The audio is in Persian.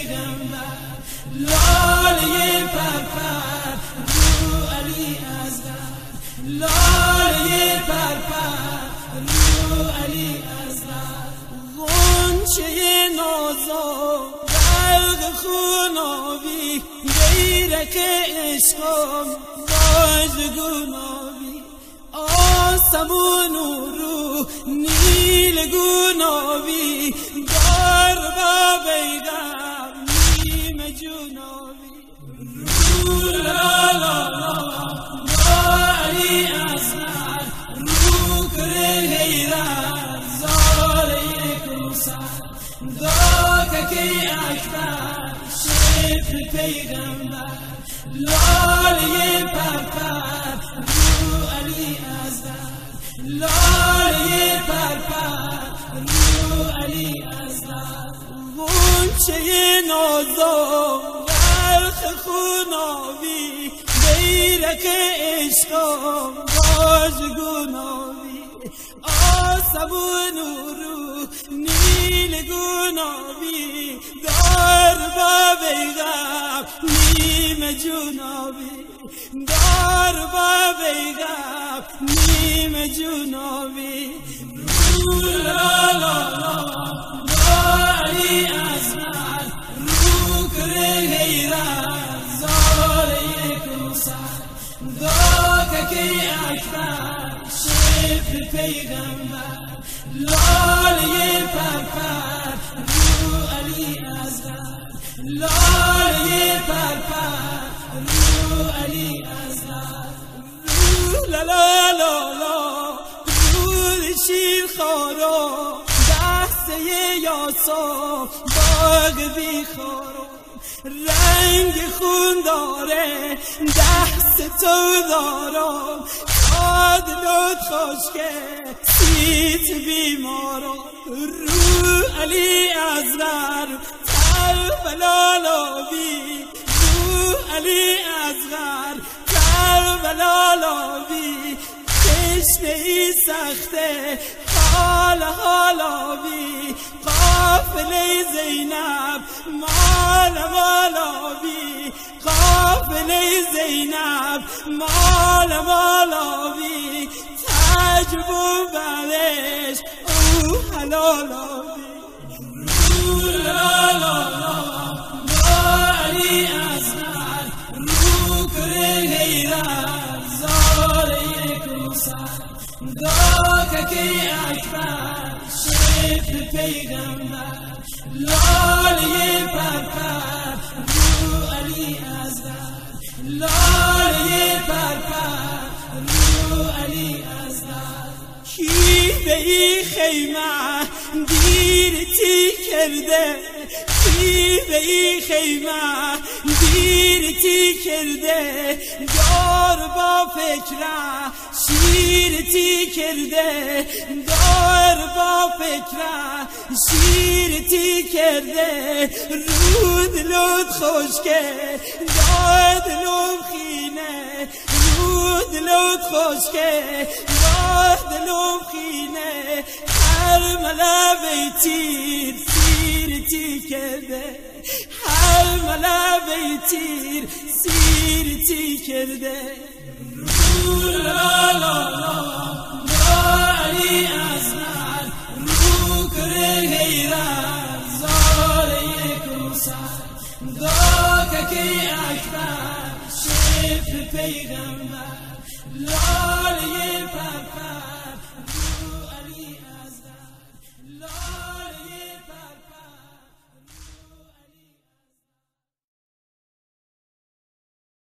پیغمبر لاله پرپر رو علی اصغر لاله پرپر رو علی اصغر غنچه نازم برق خونابی بیرق عشقم واژگونابی آسمون رو نیل گونابی دار با بیغم نیم جونابی رو لا لا لا علی اصغر رو کره حیرت زاله کوسر داکه که اکبر شف پیغمبر لاله پرپر رو علی اصغر لاله پرپر رو علی اصغر غنچه نازم برق خونابی بیرق عشقم واژگونابی آسمون رو نیل گونابی دار با بیغم نیم جونابی دار با بیغم نیم جونابی رو لا لا لا علی اصغر رو کره حیرت زاله کوسر داکه که اکبر شف پیغمبر لاله پرپر رو علی اصغر لاله پرپر رو علی اصغر رو لا لا لا لا رو شیر خارم دسته یاسم باغ بیخارم رنگ خون داره دست تو دارم عادلت خشکه سیت بیمارم رو علی اصغر کربلالابی رو علی اصغر کربلالابی تشنه ای سخته حالابی قافله زینب مالابی قافله زینب مالابی تجربه برش او حلالابی رو لا لا لا علی اصغر رو کره حیرت زاله کوسر داکه که اکبر شف پیغمبر لاله پرپر رو علی اصغر لاله پرپر رو علی اصغر کی به این خیمه دیرتی کرده کی به این خیمه دیرتی کرده دار با فکره شیرتی کرده دار با فکره شیرتی کرده رود لود خشکه داد لود خینه رود لود خشکه داد لود خینه هر ملابه تیر سیرتی کرده هر ملابه تیر سیرتی کرده رو لا لا لا علی اصغر رو کره حیرت زاله کوسر داکه که اکبر شف پیغمبر لاله پرپر